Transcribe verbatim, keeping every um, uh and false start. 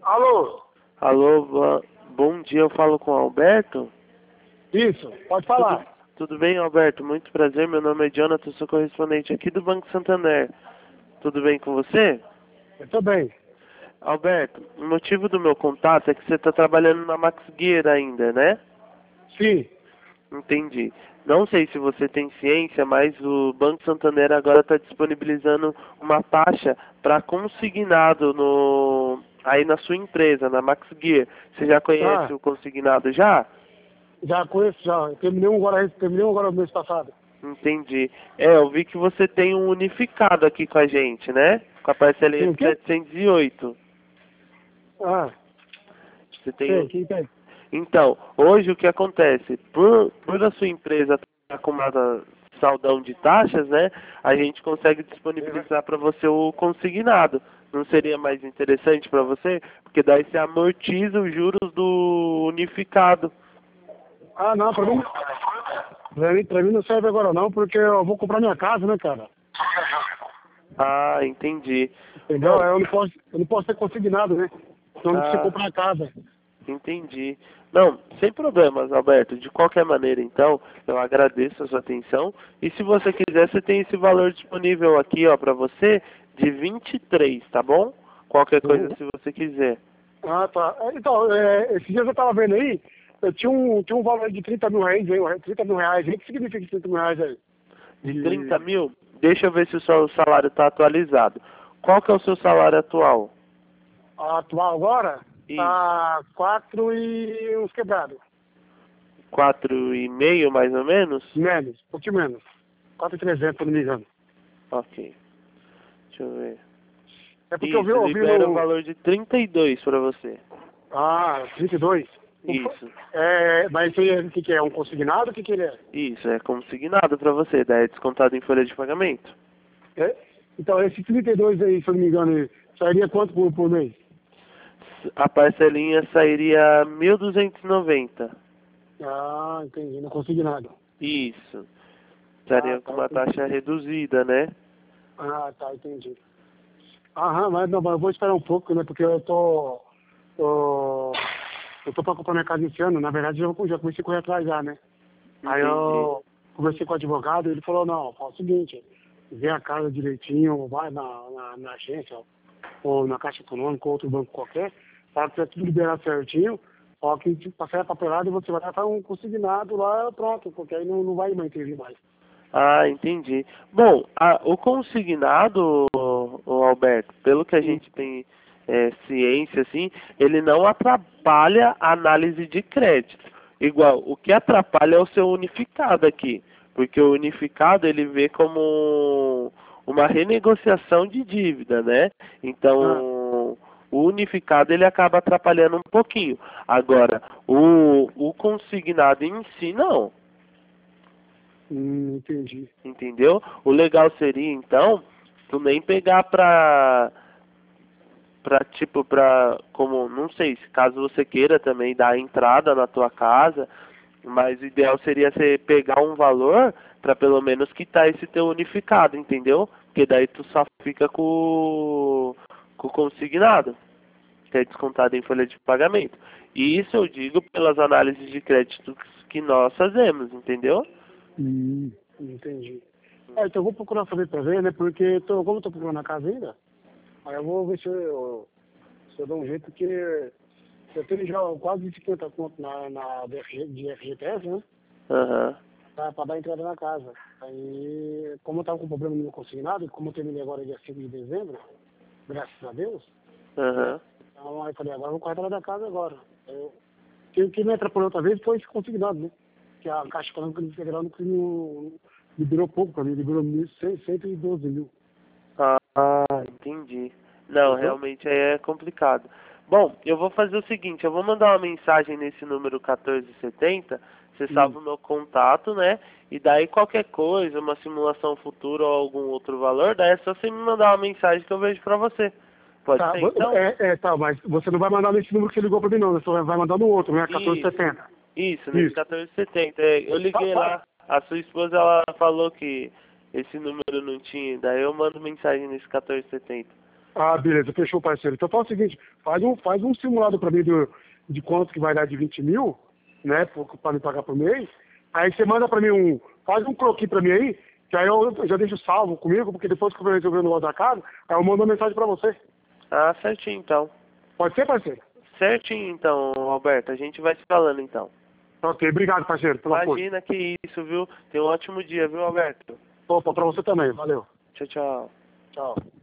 Alô? Alô, bo- bom dia, eu falo com o Alberto? Isso, pode Tudo, falar. tudo bem, Alberto? Muito prazer, meu nome é Jonathan, sou correspondente aqui do Banco Santander. Tudo bem com você? Eu tô bem. Alberto, o motivo do meu contato é que você está trabalhando na Max Gear ainda, né? Sim. Entendi. Não sei se você tem ciência, mas o Banco Santander agora está disponibilizando uma taxa para consignado no aí na sua empresa, na Max Gear. Você já conhece Ah, o consignado já? já conheço, já. Eu terminei um agora, terminei um agora no mês passado. Entendi. É, eu vi que você tem um unificado aqui com a gente, né? Com a parcelinha Tem o de quê? setecentos e oito. Ah, Você tem sei, um... quem tem? Então, hoje o que acontece? Por, por a sua empresa estar com uma saldão de taxas, né? A gente consegue disponibilizar para você o consignado. Não seria mais interessante para você? Porque daí você amortiza os juros do unificado. Ah, não, pra mim, pra mim, pra mim não serve agora não, porque eu vou comprar minha casa, né, cara? Ah, entendi. Entendeu? Bom, Eu não posso, eu não posso ser consignado, né? Senão não precisa ah, comprar a casa. entendi. Não, sem problemas, Alberto. De qualquer maneira, então, eu agradeço a sua atenção. E se você quiser, você tem esse valor disponível aqui, ó, para você, de vinte e três, tá bom? Qualquer coisa, Uhum. se você quiser. Ah, tá. É, então, é, esses dias eu tava vendo aí, eu tinha um, tinha um valor de trinta mil reais aí, trinta mil reais aí. O que significa trinta mil reais aí? De trinta De mil, deixa eu ver se o seu salário está atualizado. Qual que é o seu salário atual? a atual agora, Isso. tá quatro e uns quebrados. Quatro e meio, mais ou menos? Menos, um pouquinho menos. Quatro e trezentos, se não me engano. Ok. Deixa eu ver. É porque eu vi, Isso, eu vi libera o no... valor de trinta e dois para você. Ah, trinta e dois. Não foi- Isso. É, mas isso aí, é- o que, que é? Um consignado? O que, que ele é? Isso, é consignado para você, daí é descontado em folha de pagamento. É? Então, esse trinta e dois aí, se eu não me engano, aí, sairia quanto por, por mês? A parcelinha sairia mil duzentos e noventa. Ah, entendi. Não consignado. Isso. Ah, Estaria com tá, uma entendi. taxa reduzida, né? Ah, tá, entendi. Aham, mas não, mas eu vou esperar um pouco, né? Porque eu tô... tô eu tô pra comprar minha casa esse ano. Na verdade, eu já comecei a correr atrás já, né? Aí Entendi. eu conversei com o advogado, ele falou, não, fala o seguinte, vê a casa direitinho, vai na, na, na agência, ou na Caixa Econômica, ou outro banco qualquer, fala que é tudo liberado certinho, ó, que tipo, passar a papelada e você vai estar um consignado lá, pronto, porque aí não, não vai mais intervir mais. Ah, entendi. Bom, a- o consignado, ô- ô Alberto, pelo que a Hum. gente tem é, ciência, assim, ele não atrapalha a análise de crédito. Igual, o que atrapalha é o seu unificado aqui, porque o unificado ele vê como uma renegociação de dívida, né? Ah, Então, o unificado ele acaba atrapalhando um pouquinho. Agora, o, o consignado em si, não. hum, entendi. Entendeu? O legal seria, então, tu nem pegar pra, pra tipo, pra, como, não sei, se caso você queira também dar entrada na tua casa, mas o ideal seria você pegar um valor pra pelo menos quitar esse teu unificado, entendeu? Porque daí tu só fica com, com o consignado, que é descontado em folha de pagamento. E isso eu digo pelas análises de crédito que nós fazemos, entendeu? Hum, entendi. É, então eu vou procurar saber pra ver, né, porque tô, como eu tô procurando a casa ainda, aí eu vou ver se eu, se eu dou um jeito que eu tenho já quase cinquenta conto na, na D F G, de F G T S, né? Aham, Pra, pra dar entrada na casa. Aí, como eu tava com problema no meu consignado, como eu terminei agora dia cinco de dezembro, graças a Deus, né? aham. Então aí eu falei, agora eu vou correr atrás da casa agora. Eu, o que me atrapalhou outra vez foi esse consignado, né? Que a Caixa Econômica do Federal não, não liberou pouco pra mim, liberou mil, cento e doze mil. Ah, entendi. Não, Entendeu? realmente aí é complicado. Bom, eu vou fazer o seguinte, eu vou mandar uma mensagem nesse número quatorze setenta, você Hum. salva o meu contato, né? E daí qualquer coisa, uma simulação futura ou algum outro valor, daí é só você me mandar uma mensagem que eu vejo pra você. Pode Tá, ser vo- então? é, é, tá, mas você não vai mandar nesse número que você ligou pra mim não, você vai mandar no outro, né? Isso, quatorze setenta. isso, nesse Isso. quatorze setenta. É, eu Tá, liguei tá. lá, a sua esposa ela falou que esse número não tinha, daí eu mando mensagem nesse quatorze setenta. Ah, beleza, fechou, parceiro. Então faz o seguinte, faz um, faz um simulado pra mim do, de quanto que vai dar de vinte mil, né, para me pagar por mês. Aí você manda pra mim um, faz um croquis pra mim aí, que aí eu, eu já deixo salvo comigo, porque depois que eu vou resolver o negócio da casa, aí eu mando uma mensagem pra você. Ah, certinho então. Pode ser, parceiro? Certinho então, Alberto. A gente vai se falando então. Ok, obrigado, parceiro, pelo apoio. Imagina que isso, viu? Tenha um ótimo dia, viu, Alberto? Opa, pra você também, valeu. Tchau, tchau. Tchau.